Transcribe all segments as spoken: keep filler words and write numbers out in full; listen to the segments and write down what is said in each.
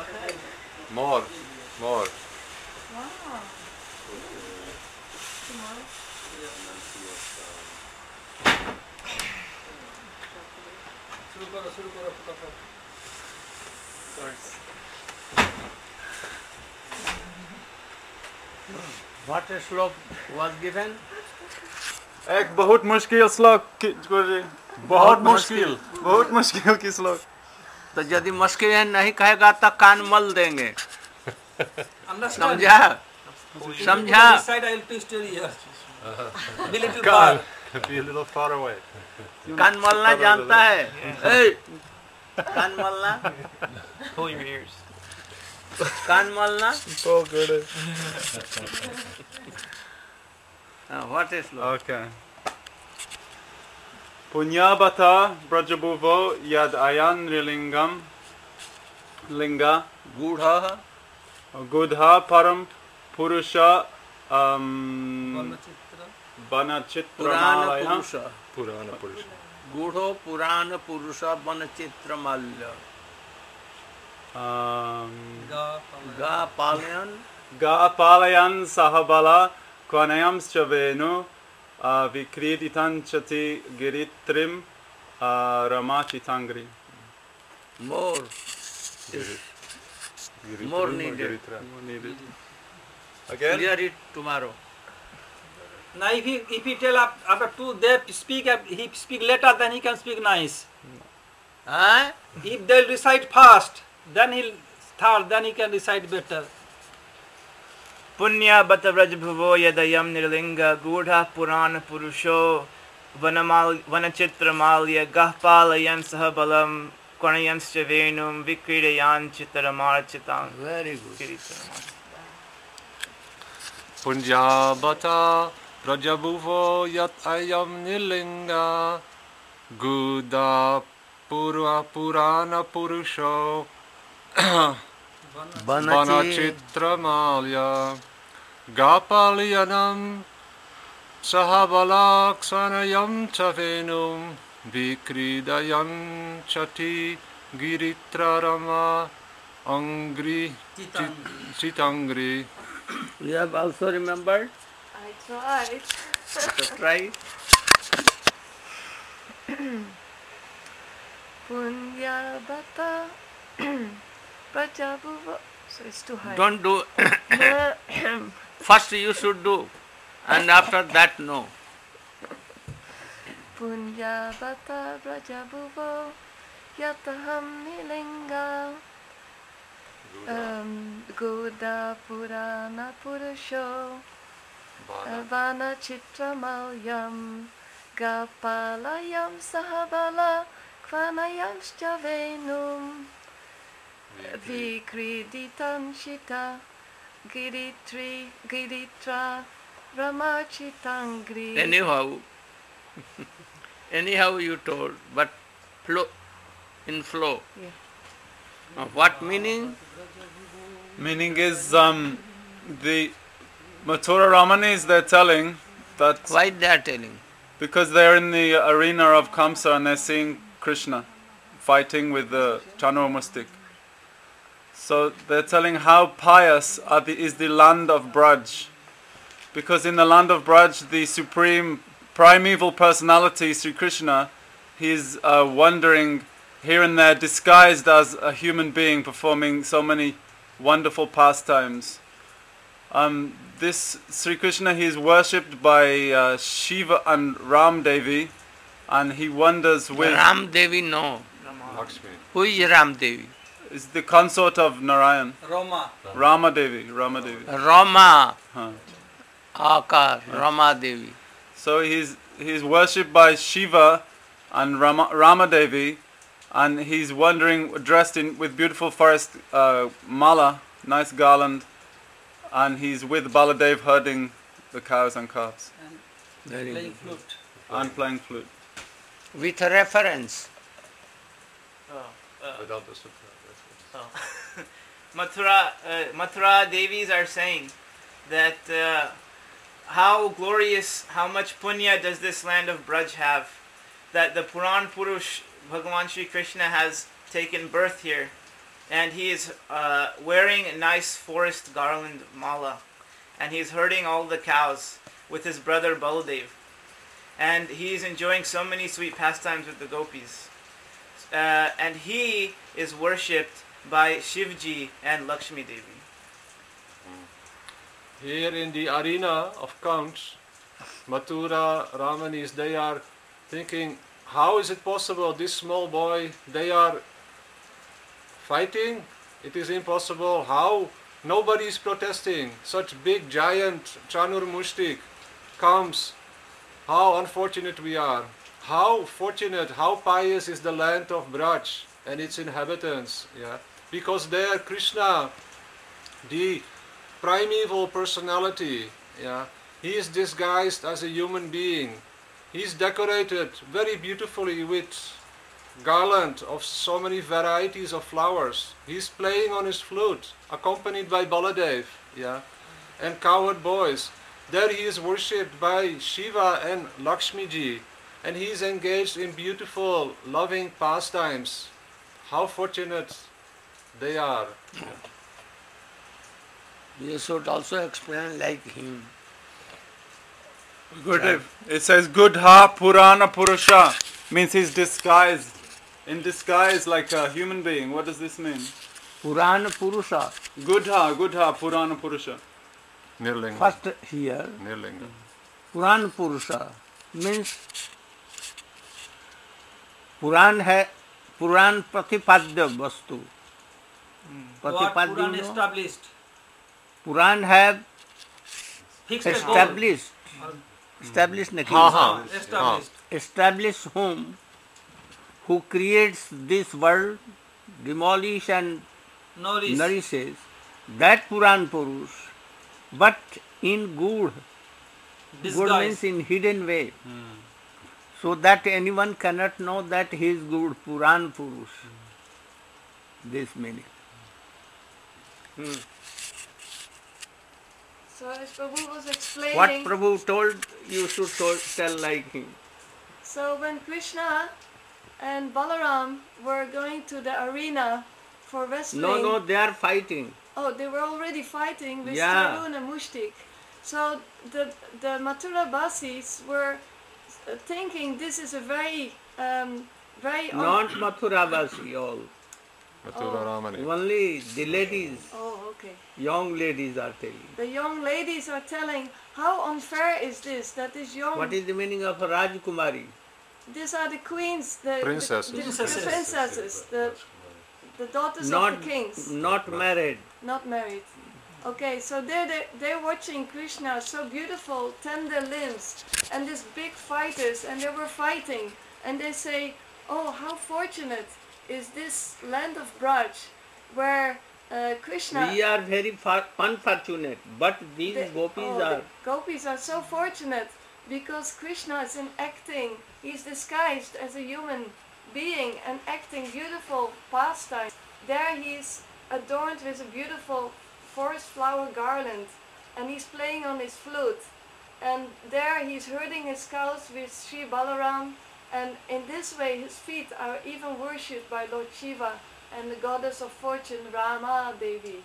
More, more. Wow. What a slok was given? एक बहुत मुश्किल श्लोक गुरुजी, बहुत मुश्किल, बहुत मुश्किल की श्लोक। तो यदि मुश्किल नहीं कहेगा तो कान मल देंगे। समझा? समझा? Can't be a little far away. कान मलना जानता है? ए, कान मलना? Pull your ears. Can't मलना? So good. What is slok? Okay. Punyabhata Brajabhuvo Yad Ayan Rilingam Linga Gudha Gudha Param Purusha um, Banachitra Purana Purusha. Purana Purusha. Gudho Purana Purusha Banachitra Malya. um, Ga Palayan Ga Palayan Sahabala Kvanayam Chavenu Vikriditan Chati Giritrim Ramachitangri. more is more needed. Again? Clear it tomorrow. Now if he if he tell up after two they speak he speak later, then he can speak nice. Huh? If they'll recite fast, then he'll start, then he can recite better. Punya bata vrajbhuvo yadayam nirlinga gudha purana purusho vanamal vanachitra malya gahpalayan sahabalam kwanayamscha venum vikridayan chitaramarchitang. Very good. Punjabata Prajabhuvo Yat Ayam Nilinga Guda Pura Purana Purusho Banachitra Malya Gapaliyanam Sahabalaksanayam Chavenum Vikridayam Chati Giritrarama Angri Chitangri. You have also remembered? I tried. So try. Punya Bata Prajabhuva. So it's too high. Don't do. First you should do, and after that no. Punya Bata Prajabhuva Yataham Nilinga um, Guda Purana Purusho Vana Chitramalyam Gapalayam Sahabala Kvanayam Shavenum Vikriditam Shita Giritri Giritra Ramachitangri. Anyhow, anyhow you told, but flow, in flow. Yeah. Uh, what meaning? Meaning is um, the Mathura Ramanis, they're telling that Why they are telling? because they're in the arena of Kamsa and they're seeing Krishna fighting with the Chandramustik. So they're telling how pious are the, is the land of Braj. Because in the land of Braj, the supreme primeval personality, Sri Krishna, he's uh, wandering here and there disguised as a human being performing so many wonderful pastimes. Um, this Sri Krishna, he is worshipped by uh, Shiva and Ram Devi, and he wanders with... Ram Devi, no. Lakshmi. Who is Ram Devi? is the consort of Narayan. Roma. Rama Devi, Rama Devi. Rama. Huh. Akar, Rama Devi. So he's he's worshipped by Shiva and Rama, Rama Devi, and he's wandering dressed in with beautiful forest uh, mala, nice garland, and he's with Baladev herding the cows and calves Very Playing good. flute. and playing flute. With a reference. Oh, uh, Vedanta Sutra. oh. Mathura, uh, Mathura Devis are saying that uh, how glorious, how much punya does this land of Braj have, that the Puran Purush, Bhagavan Shri Krishna has taken birth here, and he is uh, wearing a nice forest garland mala, and he's herding all the cows with his brother Baladev, and he's enjoying so many sweet pastimes with the gopis, uh, and he is worshipped by Shivji and Lakshmi Devi. Here in the arena of Kansa, Mathura, Ramanis, they are thinking, how is it possible, this small boy, they are fighting? It is impossible. How? Nobody is protesting. Such big giant Chanur Mushtik comes. How unfortunate we are. How fortunate, how pious is the land of Braj and its inhabitants. Yeah? Because there Krishna, the primeval personality, yeah, he is disguised as a human being. He is decorated very beautifully with garland of so many varieties of flowers. He is playing on his flute, accompanied by Baladev, yeah, and cowherd boys. There he is worshipped by Shiva and Lakshmi ji, and he is engaged in beautiful, loving pastimes. How fortunate they are. You should also explain like him. Gurudev, it says Gudha Purana Purusha, means he's disguised, in disguise like a human being. What does this mean? Purana Purusha. Gudha, Gudha Purana Purusha. Nirlinga. First here, Nirlinga. Puran Purusha means Puran है पुराण प्रतिपाद्य वस्तु. What प्रतिपाद्य Puran no? established? Puran have Fixed a goal. established established नहीं हाँ हाँ Established. established whom who creates this world, demolish and Nourished. nourishes, that Puran Purush, but in good. Good means Disguised. in hidden way. So that anyone cannot know that he is good, Puran Purush. This meaning. So as Prabhu was What explaining, Prabhu told, you should told, tell like him. so when Krishna and Balaram were going to the arena for wrestling, No, no, they are fighting. oh, they were already fighting with Yeah. Tarun and Mushtik. So the the Mathura Basis were uh, thinking this is a very, um, very. un- Not Mathurabasi, all. Mathura Ramani. Only the ladies, Oh, okay. young ladies are telling. The young ladies are telling, how unfair is this? That this young. What is the meaning of Rajkumari? These are the queens, the Princesses. the, the, Princesses. the princesses, the the daughters Not, of the kings, not married. not married. Okay, so they're, they're they're watching Krishna, so beautiful, tender limbs, and these big fighters, and they were fighting, and they say, oh, how fortunate is this land of Braj, where uh, Krishna. We are very far, unfortunate, but these the- gopis oh, are. the gopis are so fortunate because Krishna is in acting. He's disguised as a human being and acting beautiful pastimes. There he's adorned with a beautiful forest flower garland, and he's playing on his flute. And there he's herding his cows with Sri Balaram, and in this way his feet are even worshipped by Lord Shiva and the goddess of fortune Rama Devi.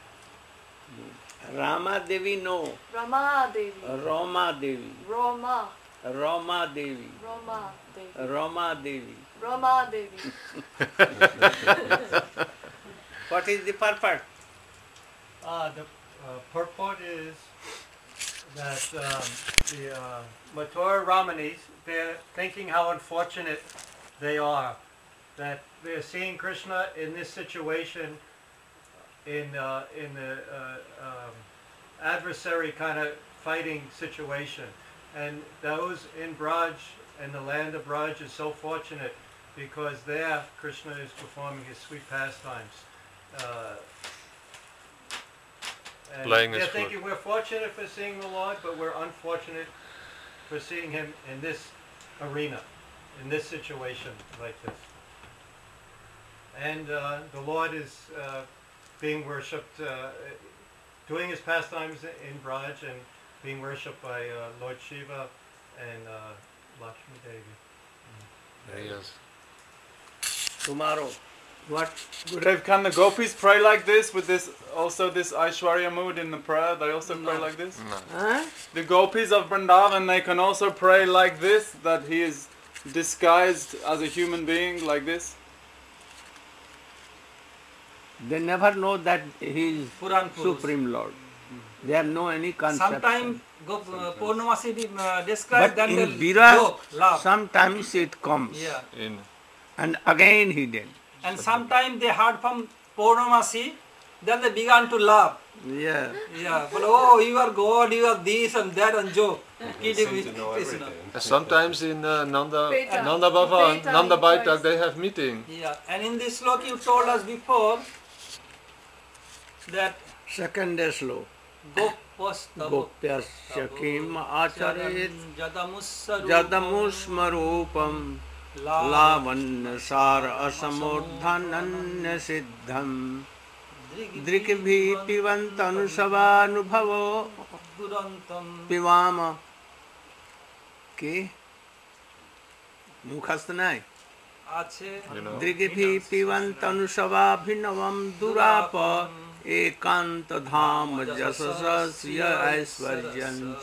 Rama Devi, no. Rama Devi. Rama Devi. Rama. Rama Devi. Rama Devi. Rama Devi. Rama Devi. What is the purpose? Uh, the uh, purport is that um, the uh, Mathura Ramanis, they're thinking how unfortunate they are, that they're seeing Krishna in this situation, in uh, in the uh, um, adversary kind of fighting situation, and those in Braj and the land of Braj is so fortunate because there Krishna is performing his sweet pastimes. Uh, and Playing they're his flute. thinking we're fortunate for seeing the Lord, but we're unfortunate for seeing him in this arena, in this situation like this. And uh, the Lord is uh, being worshipped, uh, doing his pastimes in Braj and being worshipped by uh, Lord Shiva and uh, Lakshmi Devi. There he is. Tomorrow. What? Gurudev, can the gopis pray like this with this also this Aishwarya mood in the prayer? They also pray No. like this? Huh? The gopis of Vrindavan, they can also pray like this, that he is disguised as a human being like this? They never know that he is Puran Purush. Supreme Lord. They have no any concept. Sometimes go uh, Purnamasi be uh, described But then in they Viras, joke, laugh. sometimes it comes. Yeah. In And again he did. And sometimes they heard from Purnamasi, then they began to laugh. Yeah. Yeah, but oh, you are God, you are this and that and joke. Kidding with Krishna. sometimes in uh, Nanda Beta. Nanda Bhavan, Beta Nanda in Baitak, Christ. they have meeting. Yeah, and in this slok you told us before that Second slow. Gopastavo Gopyasya kim acharet Jadamussaru jadamusmarupam lavanya sar asamurdhananya siddham drikbhi pivantanusavaनुभवो Durantam पिवाम के मुखस्थ नहीं Ache You know. दृग्भि पिबन्तनुसवाभिनवं दुराप एकांत धाम जसस्य ऐश्वर्यञ्च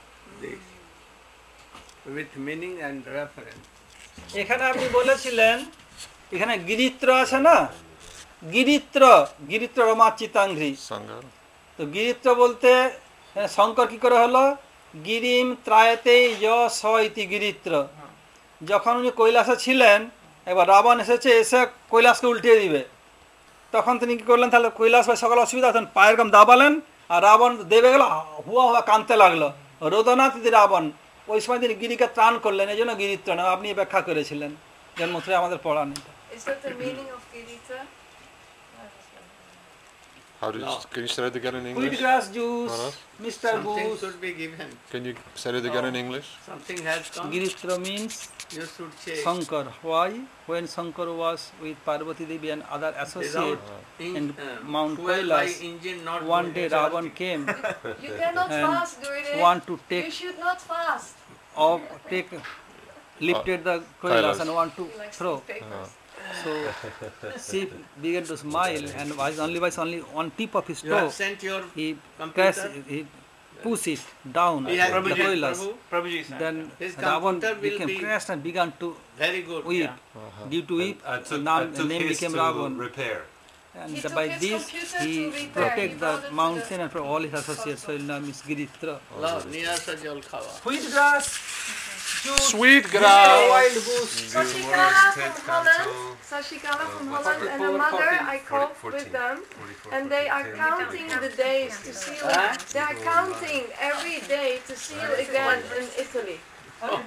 with meaning and reference. এখানে আপনি বলেছিলেন এখানে গিরিত্র আছে না গিরিত্র গিরিত্র Rama চিতাঙ্ঘ্রি Sangha. তো গিরিত্র বলতে এখানে শঙ্কর কি করে হলো গিরিম ত্রায়তে য় স ইতি গিরিত্র যখন উনি কৈলাসে ছিলেন এবার রাবণ এসেছে এসে কৈলাসকে উল্টিয়ে দিবে তখন তিনি কি করলেন তাহলে কৈলাস ভাই সকাল অসুবিধা তখন পায়ের গাম দাবালেন আর রাবণ দেবে গেল হুয়া হুয়া কাঁদতে লাগলো রোদনাথ ইতি রাবণ ওই সময় তিনি গিরিকে ত্রাণ করলেন এই জন্য গিরিত্র না আপনি ব্যাখ্যা করেছিলেন জন্মত্রে আমাদের পড়া নেই Is that the meaning of Giritra? How do you, No. can you say it again in Sweet English? grass juice, Maharaj? Mister Something Goose. should be given. Can you say it again in English? Something has come. Giritra means You should say Shankar. Why? When Shankar was with Parvati Devi and other associates in, in uh, Mount fuel by Kailas, engine not one good. day Ravan came You cannot And fast, Gurudev. want to You take should not fast. of take lifted the Kailas Kailas. and want to He likes throw. these papers. So she began to smile and was only was only on tip of his You have toe. sent your He computer? press he push it down He has the given Kailas. Prabhu. Prabhuji sent. Then His Ravan computer will became be crashed and began to very good. weep. Yeah. Due to weep, I took, now I the took name his became to Ravan. repair. And He the- took by his this computer he to repair. protect He the brought it to mountain the- and for all his associates. So his name is Giritra. Lao, niya sa jal khawa. Wheat grass, Sweet grass. wild goose. Sashikala Ted from Holland, Council, Sashikala from uh, Holland and her forty-four, mother, forty, I called forty, with them, forty-four, and they are forty-two, counting the days to seal. Huh? They are counting every day to seal again in Italy.